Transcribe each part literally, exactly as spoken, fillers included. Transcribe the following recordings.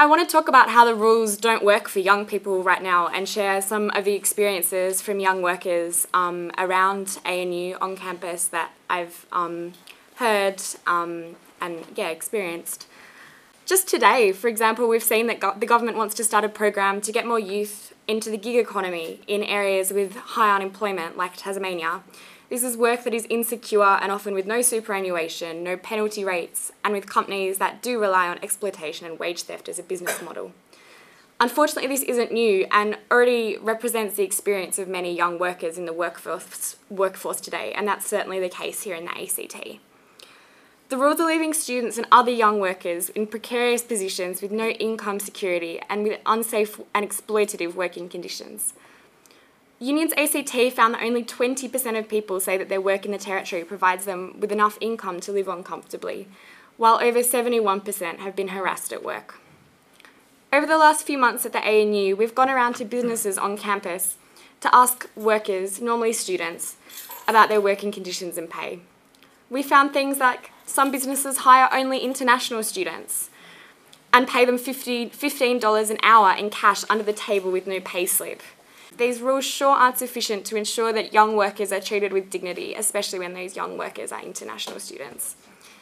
I want to talk about how the rules don't work for young people right now and share some of the experiences from young workers um, around A N U on campus that I've um, heard um, and yeah experienced. Just today, for example, we've seen that go- the government wants to start a program to get more youth into the gig economy in areas with high unemployment like Tasmania. This is work that is insecure and often with no superannuation, no penalty rates, and with companies that do rely on exploitation and wage theft as a business model. Unfortunately, this isn't new and already represents the experience of many young workers in the workforce, workforce today, and that's certainly the case here in the A C T. The rules are leaving students and other young workers in precarious positions with no income security and with unsafe and exploitative working conditions. Unions A C T found that only twenty percent of people say that their work in the Territory provides them with enough income to live on comfortably, while over seventy-one percent have been harassed at work. Over the last few months at the A N U, we've gone around to businesses on campus to ask workers, normally students, about their working conditions and pay. We found things like some businesses hire only international students and pay them fifteen dollars an hour in cash under the table with no pay slip. These rules sure aren't sufficient to ensure that young workers are treated with dignity, especially when those young workers are international students.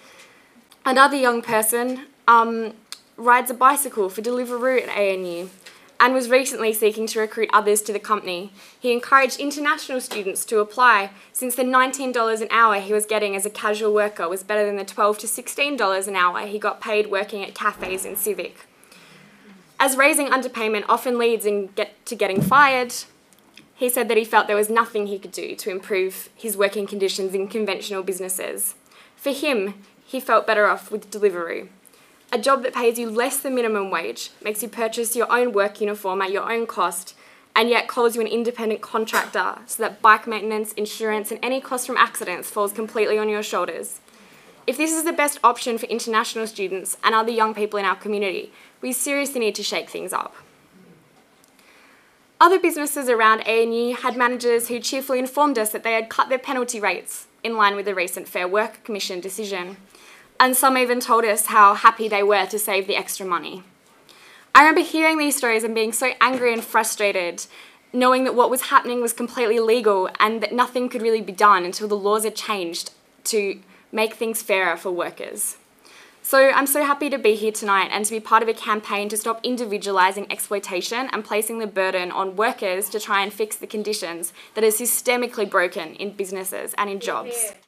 Another young person um, rides a bicycle for Deliveroo at A N U and was recently seeking to recruit others to the company. He encouraged international students to apply, since the nineteen dollars an hour he was getting as a casual worker was better than the twelve to sixteen dollars an hour he got paid working at cafes in Civic. As raising underpayment often leads in get to getting fired, he said that he felt there was nothing he could do to improve his working conditions in conventional businesses. For him, he felt better off with Deliveroo, a job that pays you less than minimum wage, makes you purchase your own work uniform at your own cost, and yet calls you an independent contractor so that bike maintenance, insurance, and any cost from accidents falls completely on your shoulders. If this is the best option for international students and other young people in our community, we seriously need to shake things up. Other businesses around A N U had managers who cheerfully informed us that they had cut their penalty rates in line with the recent Fair Work Commission decision, and some even told us how happy they were to save the extra money. I remember hearing these stories and being so angry and frustrated, knowing that what was happening was completely illegal and that nothing could really be done until the laws are changed to make things fairer for workers. So I'm so happy to be here tonight and to be part of a campaign to stop individualising exploitation and placing the burden on workers to try and fix the conditions that are systemically broken in businesses and in jobs.